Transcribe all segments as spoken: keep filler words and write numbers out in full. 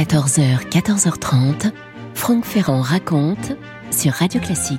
quatorze heures, quatorze heures trente, Franck Ferrand raconte sur Radio Classique.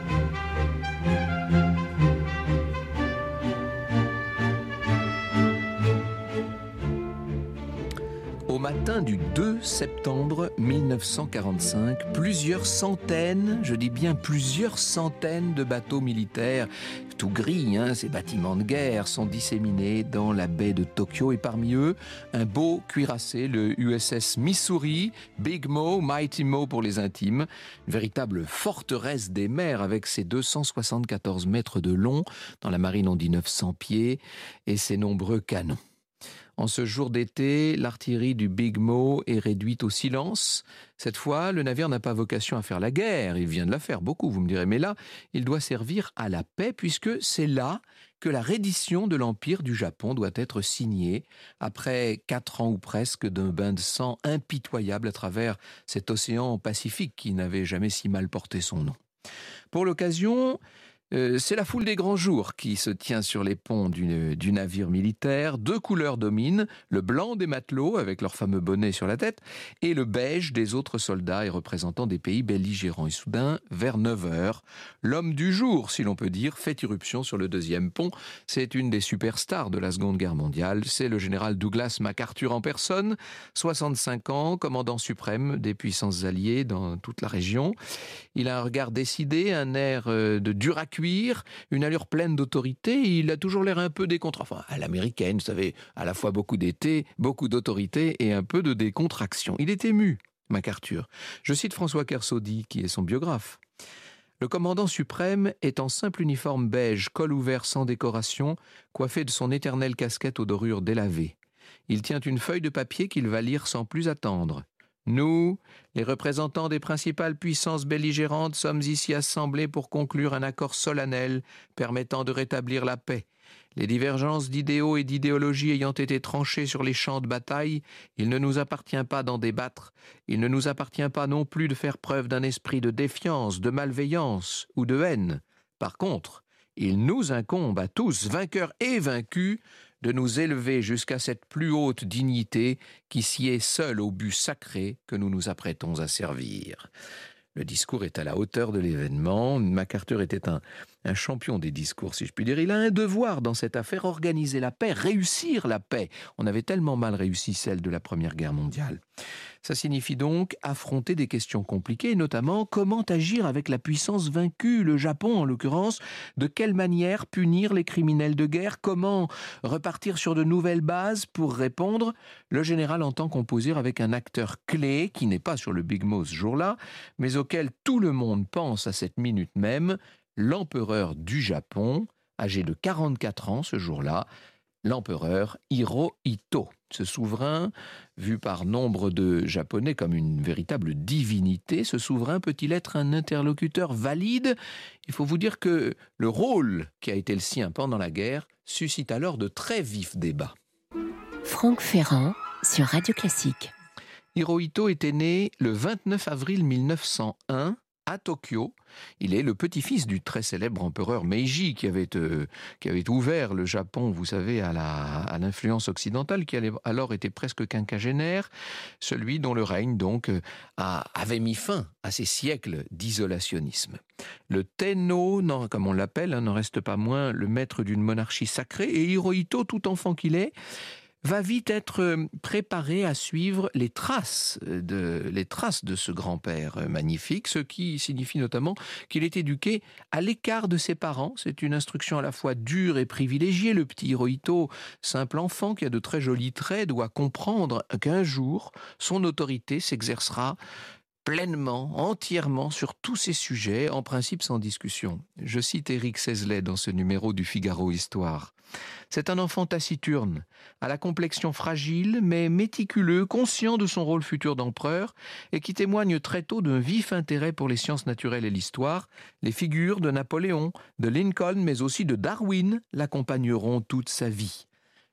Au matin du deux septembre mille neuf cent quarante-cinq, plusieurs centaines, je dis bien plusieurs centaines de bateaux militaires, tout gris, hein, ces bâtiments de guerre, sont disséminés dans la baie de Tokyo. Et parmi eux, un beau cuirassé, le U S S Missouri, Big Mo, Mighty Mo pour les intimes, une véritable forteresse des mers avec ses deux cent soixante-quatorze mètres de long, dans la marine on dit neuf cents pieds, et ses nombreux canons. En ce jour d'été, l'artillerie du Big Mo est réduite au silence. Cette fois, le navire n'a pas vocation à faire la guerre. Il vient de la faire beaucoup, vous me direz. Mais là, il doit servir à la paix, puisque c'est là que la reddition de l'Empire du Japon doit être signée, après quatre ans ou presque d'un bain de sang impitoyable à travers cet océan Pacifique qui n'avait jamais si mal porté son nom. Pour l'occasion, Euh, c'est la foule des grands jours qui se tient sur les ponts du, du navire militaire. Deux couleurs dominent, le blanc des matelots avec leur fameux bonnet sur la tête et le beige des autres soldats et représentants des pays belligérants. Et soudain, vers neuf heures, l'homme du jour, si l'on peut dire, fait irruption sur le deuxième pont. C'est une des superstars de la Seconde Guerre mondiale. C'est le général Douglas MacArthur en personne, soixante-cinq ans, commandant suprême des puissances alliées dans toute la région. Il a un regard décidé, un air de dur à cuire, une allure pleine d'autorité. Il a toujours l'air un peu décontracté, enfin à l'américaine, vous savez, à la fois beaucoup d'été, beaucoup d'autorité et un peu de décontraction. Il est ému, MacArthur. Je cite François Kersaudy, qui est son biographe. Le commandant suprême est en simple uniforme beige, col ouvert sans décoration, coiffé de son éternelle casquette aux dorures délavées. Il tient une feuille de papier qu'il va lire sans plus attendre. Nous, les représentants des principales puissances belligérantes, sommes ici assemblés pour conclure un accord solennel permettant de rétablir la paix. Les divergences d'idéaux et d'idéologie ayant été tranchées sur les champs de bataille, il ne nous appartient pas d'en débattre. Il ne nous appartient pas non plus de faire preuve d'un esprit de défiance, de malveillance ou de haine. Par contre, il nous incombe à tous, vainqueurs et vaincus, de nous élever jusqu'à cette plus haute dignité qui sied seule au but sacré que nous nous apprêtons à servir. Le discours est à la hauteur de l'événement. MacArthur était un, un champion des discours, si je puis dire. Il a un devoir dans cette affaire, organiser la paix, réussir la paix. On avait tellement mal réussi celle de la Première Guerre mondiale. Ça signifie donc affronter des questions compliquées, notamment comment agir avec la puissance vaincue, le Japon en l'occurrence, de quelle manière punir les criminels de guerre, comment repartir sur de nouvelles bases pour répondre. Le général entend composer avec un acteur clé, qui n'est pas sur le Big Mo ce jour-là, mais auquel tout le monde pense à cette minute même, l'empereur du Japon, âgé de quarante-quatre ans ce jour-là, l'empereur Hirohito. Ce souverain, vu par nombre de Japonais comme une véritable divinité, ce souverain peut-il être un interlocuteur valide ? Il faut vous dire que le rôle qui a été le sien pendant la guerre suscite alors de très vifs débats. Franck Ferrand sur Radio Classique. Hirohito était né le vingt-neuf avril mille neuf cent un à Tokyo. Il est le petit-fils du très célèbre empereur Meiji qui avait, euh, qui avait ouvert le Japon, vous savez, à, la, à l'influence occidentale, qui allait, alors était presque quinquagénaire, celui dont le règne donc a, avait mis fin à ces siècles d'isolationnisme. Le Tenno, non, comme on l'appelle, hein, n'en reste pas moins le maître d'une monarchie sacrée, et Hirohito, tout enfant qu'il est, va vite être préparé à suivre les traces de, les traces de ce grand-père magnifique, ce qui signifie notamment qu'il est éduqué à l'écart de ses parents. C'est une instruction à la fois dure et privilégiée. Le petit Hirohito, simple enfant qui a de très jolis traits, doit comprendre qu'un jour, son autorité s'exercera pleinement, entièrement sur tous ces sujets, en principe sans discussion. Je cite Éric Sesley dans ce numéro du Figaro Histoire. C'est un enfant taciturne, à la complexion fragile, mais méticuleux, conscient de son rôle futur d'empereur, et qui témoigne très tôt d'un vif intérêt pour les sciences naturelles et l'histoire. Les figures de Napoléon, de Lincoln, mais aussi de Darwin, l'accompagneront toute sa vie.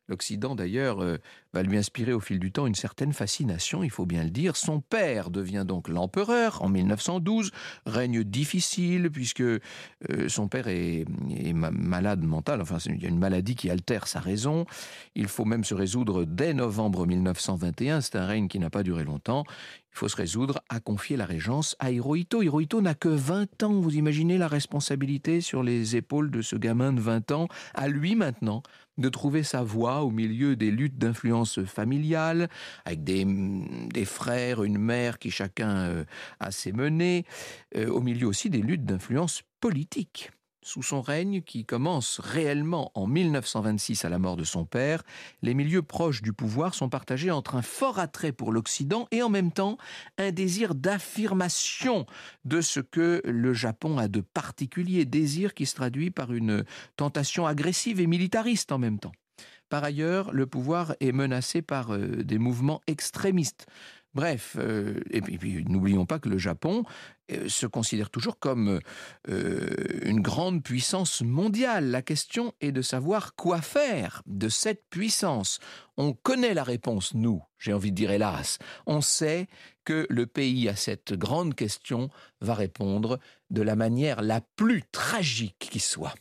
L'Occident, d'ailleurs, euh, va lui inspirer au fil du temps une certaine fascination, il faut bien le dire. Son père devient donc l'empereur en mille neuf cent douze, règne difficile puisque euh, son père est, est malade mental, enfin il y a une maladie qui altère sa raison. Il faut même se résoudre dès novembre mille neuf cent vingt et un, c'est un règne qui n'a pas duré longtemps. Il faut se résoudre à confier la régence à Hirohito. Hirohito n'a que vingt ans, vous imaginez la responsabilité sur les épaules de ce gamin de vingt ans, à lui maintenant de trouver sa voie au milieu des luttes d'influence familiale, avec des, des frères, une mère qui chacun euh, a ses menées, euh, au milieu aussi des luttes d'influence politique. Sous son règne, qui commence réellement en mille neuf cent vingt-six à la mort de son père, les milieux proches du pouvoir sont partagés entre un fort attrait pour l'Occident et en même temps un désir d'affirmation de ce que le Japon a de particulier, désir qui se traduit par une tentation agressive et militariste en même temps. Par ailleurs, le pouvoir est menacé par euh, des mouvements extrémistes. Bref, euh, et puis, et puis n'oublions pas que le Japon euh, se considère toujours comme euh, une grande puissance mondiale. La question est de savoir quoi faire de cette puissance. On connaît la réponse, nous, j'ai envie de dire hélas. On sait que le pays à cette grande question va répondre de la manière la plus tragique qui soit.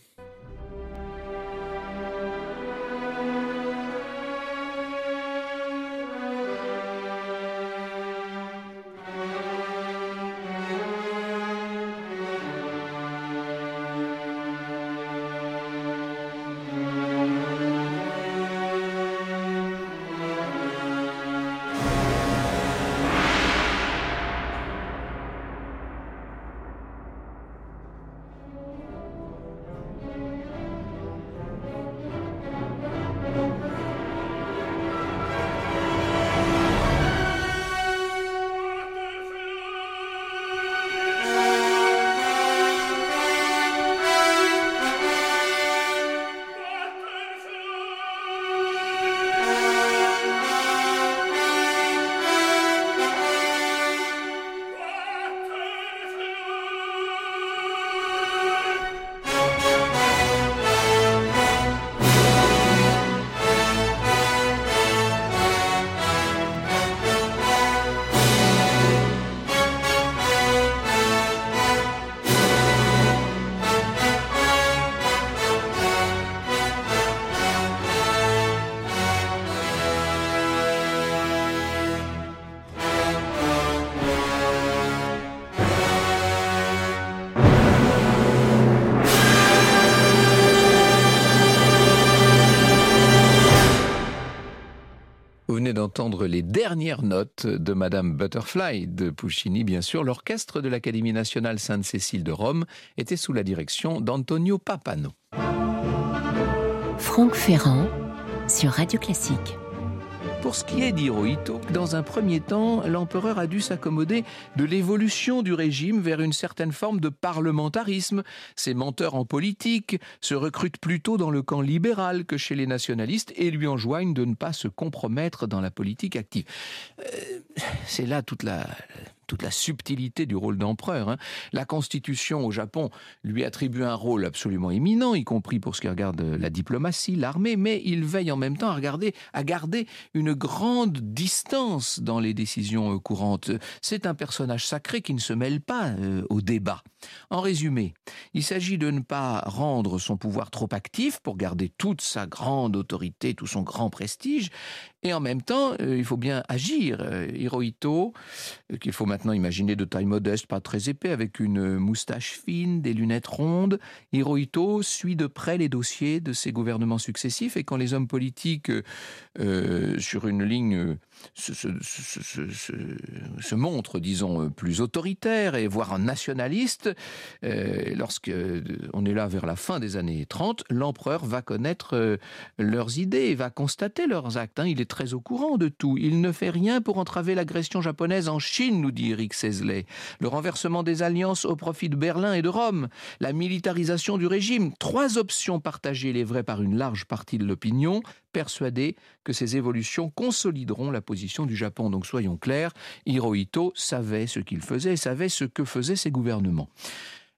Vous venez d'entendre les dernières notes de Madame Butterfly de Puccini, bien sûr. L'orchestre de l'Académie nationale Sainte-Cécile de Rome était sous la direction d'Antonio Pappano. Franck Ferrand sur Radio Classique. Pour ce qui est d'Hirohito, dans un premier temps, l'empereur a dû s'accommoder de l'évolution du régime vers une certaine forme de parlementarisme. Ces menteurs en politique se recrutent plutôt dans le camp libéral que chez les nationalistes et lui enjoignent de ne pas se compromettre dans la politique active. Euh, c'est là toute la... toute la subtilité du rôle d'empereur. Hein. La Constitution au Japon lui attribue un rôle absolument éminent, y compris pour ce qui regarde la diplomatie, l'armée, mais il veille en même temps à, regarder, à garder une grande distance dans les décisions courantes. C'est un personnage sacré qui ne se mêle pas euh, au débat. En résumé, il s'agit de ne pas rendre son pouvoir trop actif pour garder toute sa grande autorité, tout son grand prestige, et en même temps, euh, il faut bien agir. Euh, Hirohito, euh, qu'il faut maintenant imaginer de taille modeste, pas très épais, avec une moustache fine, des lunettes rondes. Hirohito suit de près les dossiers de ses gouvernements successifs, et quand les hommes politiques, euh, sur une ligne, euh, se, se, se, se, se, se montrent, disons, plus autoritaires, et voire nationalistes, euh, lorsqu'on euh, est là vers la fin des années trente, l'empereur va connaître euh, leurs idées, va constater leurs actes. Hein. Il est très au courant de tout. Il ne fait rien pour entraver l'agression japonaise en Chine, nous dit Eric Sesley. Le renversement des alliances au profit de Berlin et de Rome. La militarisation du régime. Trois options partagées, il est vrai, par une large partie de l'opinion, persuadée que ces évolutions consolideront la position du Japon. Donc soyons clairs, Hirohito savait ce qu'il faisait, savait ce que faisaient ses gouvernements.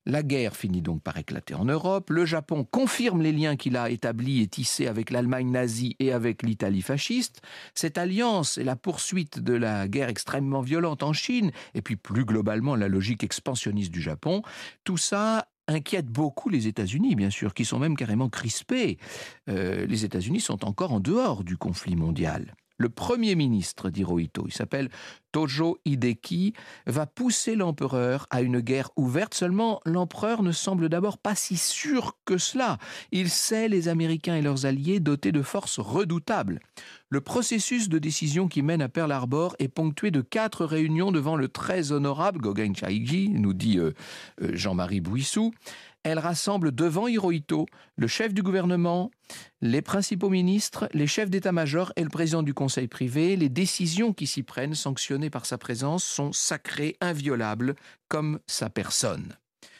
La guerre finit donc par éclater en Europe. Le Japon confirme les liens qu'il a établis et tissés avec l'Allemagne nazie et avec l'Italie fasciste. Cette alliance et la poursuite de la guerre extrêmement violente en Chine, et puis plus globalement la logique expansionniste du Japon, tout ça inquiète beaucoup les États-Unis, bien sûr, qui sont même carrément crispés. Euh, les États-Unis sont encore en dehors du conflit mondial. Le premier ministre d'Hirohito, il s'appelle Tojo Hideki, va pousser l'empereur à une guerre ouverte. Seulement, l'empereur ne semble d'abord pas si sûr que cela. Il sait les Américains et leurs alliés dotés de forces redoutables. Le processus de décision qui mène à Pearl Harbor est ponctué de quatre réunions devant le très honorable Gogen Chaiji, nous dit euh, euh, Jean-Marie Bouissou. Elle rassemble devant Hirohito le chef du gouvernement, les principaux ministres, les chefs d'état-major et le président du conseil privé. Les décisions qui s'y prennent, sanctionnées par sa présence, sont sacrées, inviolables, comme sa personne.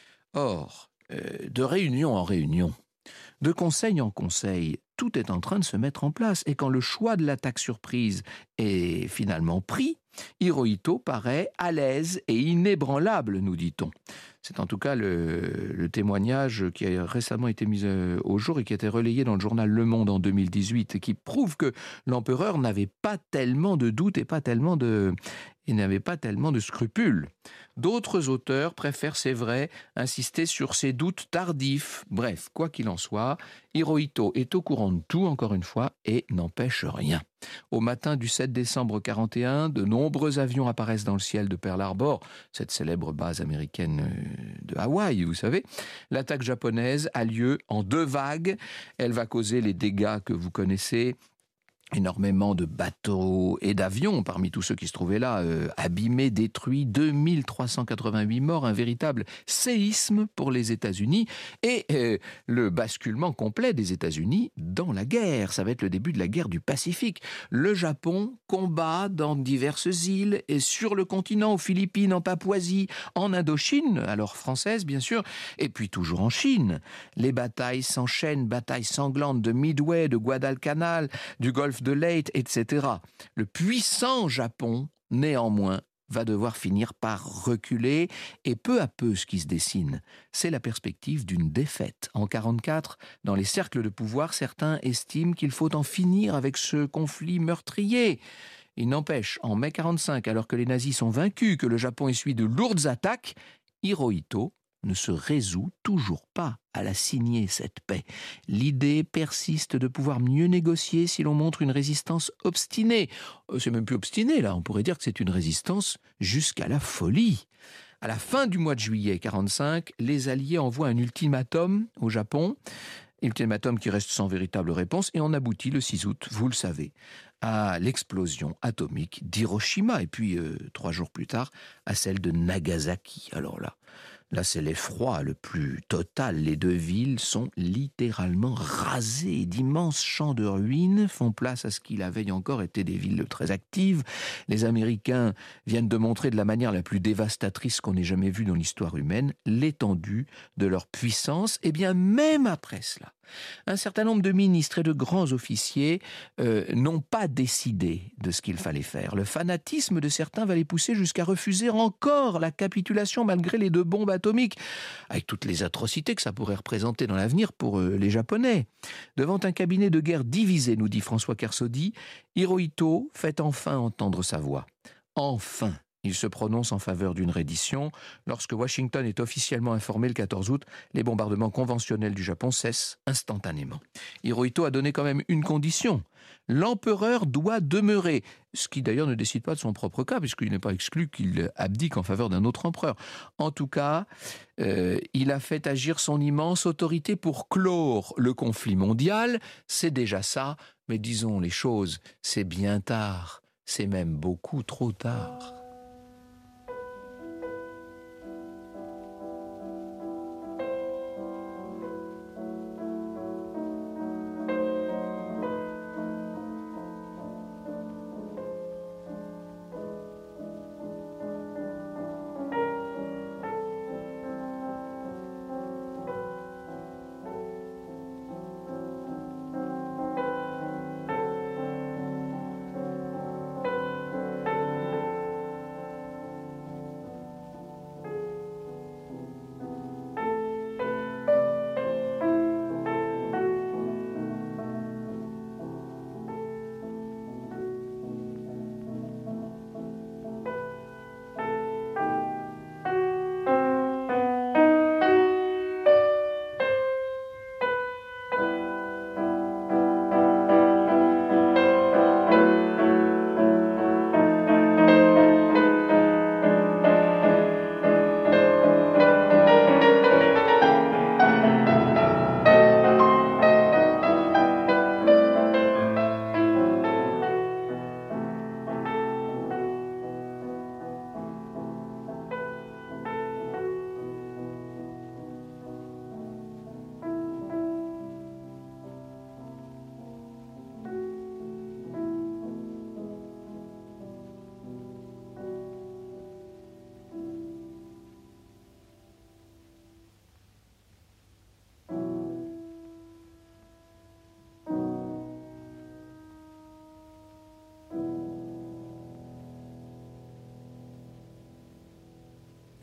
Or, euh, de réunion en réunion, de conseil en conseil, tout est en train de se mettre en place. Et quand le choix de l'attaque surprise est finalement pris, Hirohito paraît à l'aise et inébranlable, nous dit-on. C'est en tout cas le, le témoignage qui a récemment été mis au jour et qui a été relayé dans le journal Le Monde en deux mille dix-huit, et qui prouve que l'empereur n'avait pas tellement de doutes et pas tellement de... Il n'avait pas tellement de scrupules. D'autres auteurs préfèrent, c'est vrai, insister sur ces doutes tardifs. Bref, quoi qu'il en soit, Hirohito est au courant de tout, encore une fois, et n'empêche rien. Au matin du sept décembre quarante et un, de nombreux avions apparaissent dans le ciel de Pearl Harbor, cette célèbre base américaine de Hawaï, vous savez. L'attaque japonaise a lieu en deux vagues. Elle va causer les dégâts que vous connaissez. Énormément de bateaux et d'avions parmi tous ceux qui se trouvaient là, euh, abîmés, détruits, deux mille trois cent quatre-vingt-huit morts, un véritable séisme pour les États-Unis et euh, le basculement complet des États-Unis dans la guerre. Ça va être le début de la guerre du Pacifique. Le Japon combat dans diverses îles et sur le continent, aux Philippines, en Papouasie, en Indochine, alors française bien sûr, et puis toujours en Chine. Les batailles s'enchaînent, batailles sanglantes de Midway, de Guadalcanal, du golfe de Leyte, et cetera. Le puissant Japon, néanmoins, va devoir finir par reculer, et peu à peu, ce qui se dessine, c'est la perspective d'une défaite. En quarante-quatre, dans les cercles de pouvoir, certains estiment qu'il faut en finir avec ce conflit meurtrier. Il n'empêche, en mai quarante-cinq, alors que les nazis sont vaincus, que le Japon essuie de lourdes attaques, Hirohito ne se résout toujours pas à la signer, cette paix. L'idée persiste de pouvoir mieux négocier si l'on montre une résistance obstinée. C'est même plus obstiné, là, on pourrait dire que c'est une résistance jusqu'à la folie. À la fin du mois de juillet quarante-cinq, les Alliés envoient un ultimatum au Japon, ultimatum qui reste sans véritable réponse, et on aboutit le six août, vous le savez, à l'explosion atomique d'Hiroshima, et puis euh, trois jours plus tard, à celle de Nagasaki. Alors là, Là, c'est l'effroi le plus total. Les deux villes sont littéralement rasées. D'immenses champs de ruines font place à ce qui la veille encore étaient des villes très actives. Les Américains viennent de montrer de la manière la plus dévastatrice qu'on ait jamais vue dans l'histoire humaine l'étendue de leur puissance. Et bien, même après cela, un certain nombre de ministres et de grands officiers euh, n'ont pas décidé de ce qu'il fallait faire. Le fanatisme de certains va les pousser jusqu'à refuser encore la capitulation malgré les deux bombes atomiques, avec toutes les atrocités que ça pourrait représenter dans l'avenir pour euh, les Japonais. Devant un cabinet de guerre divisé, nous dit François Kersaudy, Hirohito fait enfin entendre sa voix. Enfin, il se prononce en faveur d'une reddition. Lorsque Washington est officiellement informé le quatorze août, les bombardements conventionnels du Japon cessent instantanément. Hirohito a donné quand même une condition. L'empereur doit demeurer, ce qui d'ailleurs ne décide pas de son propre cas, puisqu'il n'est pas exclu qu'il abdique en faveur d'un autre empereur. En tout cas, euh, il a fait agir son immense autorité pour clore le conflit mondial. C'est déjà ça, mais disons les choses, c'est bien tard, c'est même beaucoup trop tard.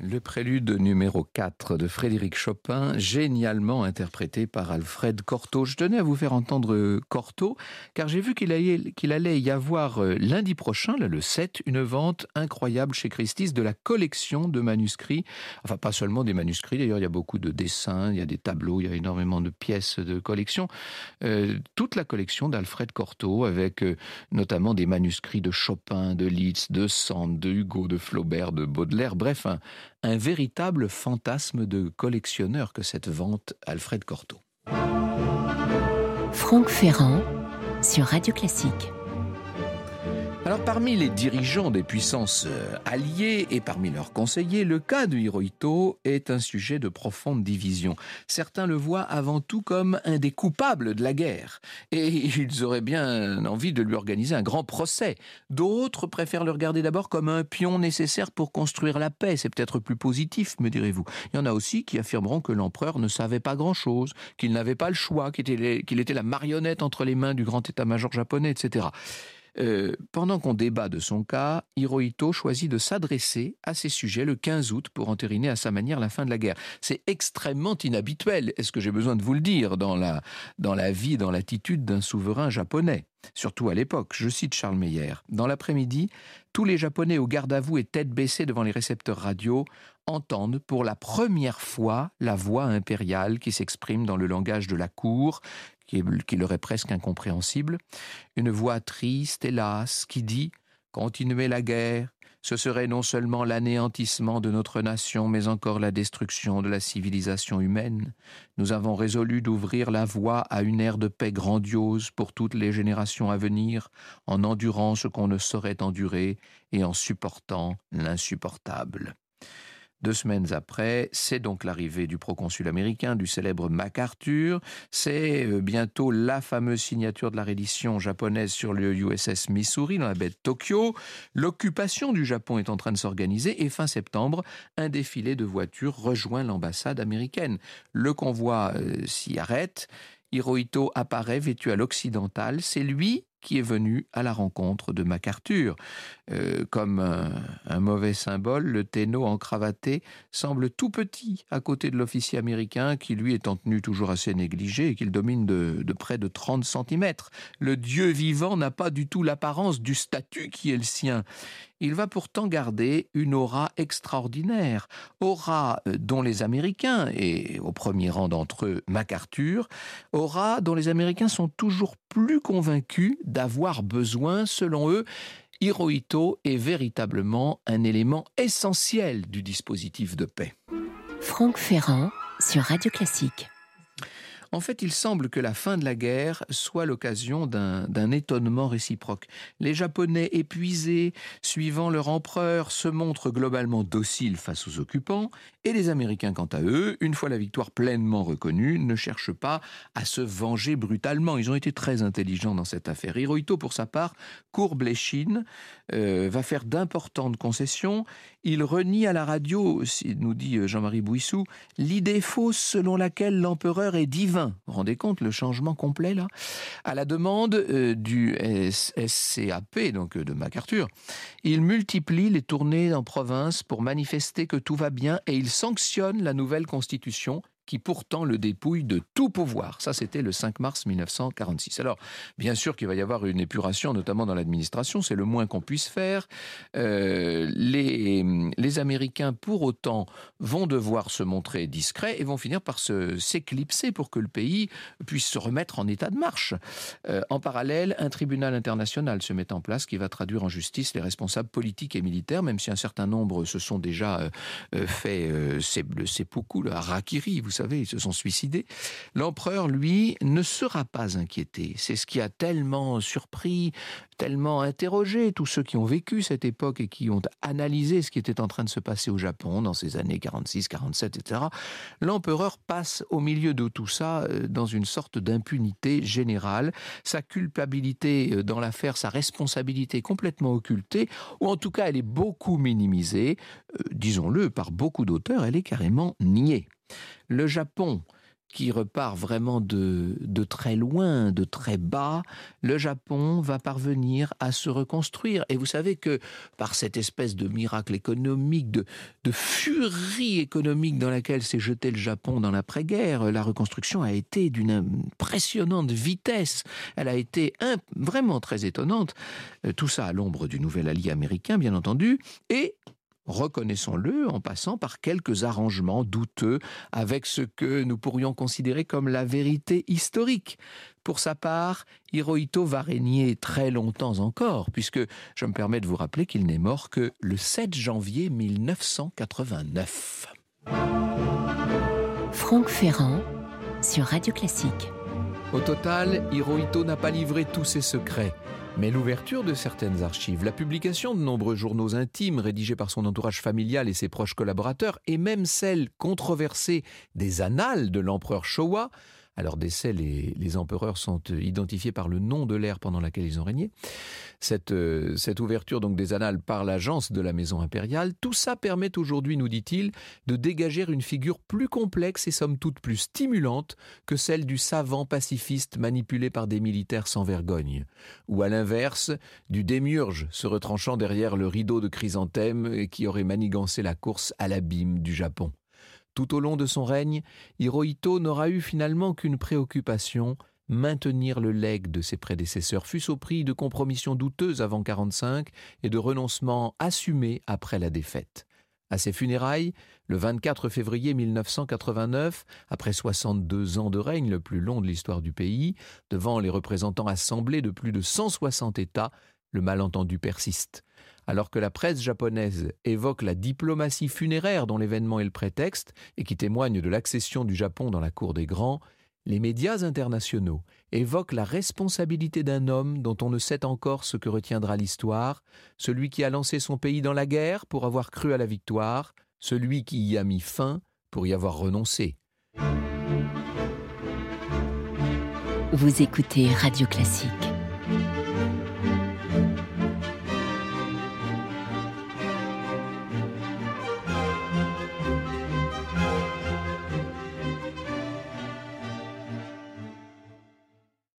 Le prélude numéro quatre de Frédéric Chopin, génialement interprété par Alfred Cortot. Je tenais à vous faire entendre Cortot, car j'ai vu qu'il allait, qu'il allait y avoir lundi prochain, là, le sept, une vente incroyable chez Christie's de la collection de manuscrits. Enfin, pas seulement des manuscrits, d'ailleurs, il y a beaucoup de dessins, il y a des tableaux, il y a énormément de pièces de collection. Euh, toute la collection d'Alfred Cortot, avec euh, notamment des manuscrits de Chopin, de Liszt, de Sand, de Hugo, de Flaubert, de Baudelaire, bref, un Un véritable fantasme de collectionneur que cette vente Alfred Cortot. Franck Ferrand sur Radio Classique. Alors parmi les dirigeants des puissances alliées et parmi leurs conseillers, le cas de Hirohito est un sujet de profonde division. Certains le voient avant tout comme un des coupables de la guerre et ils auraient bien envie de lui organiser un grand procès. D'autres préfèrent le regarder d'abord comme un pion nécessaire pour construire la paix. C'est peut-être plus positif, me direz-vous. Il y en a aussi qui affirmeront que l'empereur ne savait pas grand-chose, qu'il n'avait pas le choix, qu'il était, qu'il était la marionnette entre les mains du grand état-major japonais, et cetera. Euh, pendant qu'on débat de son cas, Hirohito choisit de s'adresser à ces sujets le quinze août pour entériner à sa manière la fin de la guerre. C'est extrêmement inhabituel, est-ce que j'ai besoin de vous le dire, dans la, dans la vie, dans l'attitude d'un souverain japonais. Surtout à l'époque, je cite Charles Meyer. Dans l'après-midi, tous les Japonais au garde-à-vous et tête baissée devant les récepteurs radio entendent pour la première fois la voix impériale qui s'exprime dans le langage de la cour, qui, est, qui leur est presque incompréhensible. Une voix triste, hélas, qui dit « Continuez la guerre, ce serait non seulement l'anéantissement de notre nation, mais encore la destruction de la civilisation humaine. Nous avons résolu d'ouvrir la voie à une ère de paix grandiose pour toutes les générations à venir, en endurant ce qu'on ne saurait endurer et en supportant l'insupportable. » Deux semaines après, c'est donc l'arrivée du proconsul américain, du célèbre MacArthur. C'est bientôt la fameuse signature de la reddition japonaise sur le U S S Missouri, dans la baie de Tokyo. L'occupation du Japon est en train de s'organiser et fin septembre, un défilé de voitures rejoint l'ambassade américaine. Le convoi euh, s'y arrête. Hirohito apparaît vêtu à l'occidental. C'est lui qui est venu à la rencontre de MacArthur. Euh, comme un, un mauvais symbole, le Tenno encravaté semble tout petit à côté de l'officier américain qui, lui, est en tenue toujours assez négligée et qu'il domine de, de près de trente centimètres. Le dieu vivant n'a pas du tout l'apparence du statut qui est le sien. Il va pourtant garder une aura extraordinaire, aura dont les Américains, et au premier rang d'entre eux MacArthur, aura dont les Américains sont toujours plus convaincus d'avoir besoin, selon eux. Hirohito est véritablement un élément essentiel du dispositif de paix. Franck Ferrand sur Radio Classique. En fait, il semble que la fin de la guerre soit l'occasion d'un, d'un étonnement réciproque. Les Japonais épuisés, suivant leur empereur, se montrent globalement dociles face aux occupants, et les Américains, quant à eux, une fois la victoire pleinement reconnue, ne cherchent pas à se venger brutalement. Ils ont été très intelligents dans cette affaire. Hirohito, pour sa part, courbe l'échine, euh, va faire d'importantes concessions. Il renie à la radio, nous dit Jean-Marie Bouissou, l'idée fausse selon laquelle l'empereur est divin. Vous vous rendez compte, le changement complet, là ? À la demande euh, du S C A P, donc euh, de MacArthur, il multiplie les tournées en province pour manifester que tout va bien et il sanctionne la nouvelle constitution qui pourtant le dépouille de tout pouvoir. Ça, c'était le cinq mars mille neuf cent quarante-six. Alors, bien sûr qu'il va y avoir une épuration, notamment dans l'administration, c'est le moins qu'on puisse faire. Euh, les, les Américains, pour autant, vont devoir se montrer discrets et vont finir par se, s'éclipser pour que le pays puisse se remettre en état de marche. Euh, en parallèle, un tribunal international se met en place qui va traduire en justice les responsables politiques et militaires, même si un certain nombre se sont déjà euh, fait euh, le seppuku, le harakiri, vous savez, ils se sont suicidés. L'empereur, lui, ne sera pas inquiété. C'est ce qui a tellement surpris, tellement interrogé tous ceux qui ont vécu cette époque et qui ont analysé ce qui était en train de se passer au Japon dans ces années quarante-six, quarante-sept, et cetera. L'empereur passe au milieu de tout ça dans une sorte d'impunité générale. Sa culpabilité dans l'affaire, sa responsabilité complètement occultée, ou en tout cas elle est beaucoup minimisée. Euh, disons-le, par beaucoup d'auteurs, elle est carrément niée. Le Japon, qui repart vraiment de, de très loin, de très bas, le Japon va parvenir à se reconstruire. Et vous savez que par cette espèce de miracle économique, de, de furie économique dans laquelle s'est jeté le Japon dans l'après-guerre, la reconstruction a été d'une impressionnante vitesse. Elle a été un, vraiment très étonnante. Tout ça à l'ombre du nouvel allié américain, bien entendu, et reconnaissons-le, en passant par quelques arrangements douteux avec ce que nous pourrions considérer comme la vérité historique. Pour sa part, Hirohito va régner très longtemps encore, puisque je me permets de vous rappeler qu'il n'est mort que le sept janvier mille neuf cent quatre-vingt-neuf. Franck Ferrand sur Radio Classique. Au total, Hirohito n'a pas livré tous ses secrets. Mais l'ouverture de certaines archives, la publication de nombreux journaux intimes rédigés par son entourage familial et ses proches collaborateurs, et même celle controversée des annales de l'empereur Showa, à leur décès, les, les empereurs sont identifiés par le nom de l'ère pendant laquelle ils ont régné. Cette, euh, cette ouverture donc des annales par l'agence de la maison impériale, tout ça permet aujourd'hui, nous dit-il, de dégager une figure plus complexe et somme toute plus stimulante que celle du savant pacifiste manipulé par des militaires sans vergogne. Ou à l'inverse, du démiurge se retranchant derrière le rideau de chrysanthème qui aurait manigancé la course à l'abîme du Japon. Tout au long de son règne, Hirohito n'aura eu finalement qu'une préoccupation, maintenir le legs de ses prédécesseurs, fût-ce au prix de compromissions douteuses avant quarante-cinq et de renoncements assumés après la défaite. À ses funérailles, le vingt-quatre février mille neuf cent quatre-vingt-neuf, après soixante-deux ans de règne, le plus long de l'histoire du pays, devant les représentants assemblés de plus de cent soixante États, le malentendu persiste. Alors que la presse japonaise évoque la diplomatie funéraire dont l'événement est le prétexte et qui témoigne de l'accession du Japon dans la cour des grands, les médias internationaux évoquent la responsabilité d'un homme dont on ne sait encore ce que retiendra l'histoire, celui qui a lancé son pays dans la guerre pour avoir cru à la victoire, celui qui y a mis fin pour y avoir renoncé. Vous écoutez Radio Classique.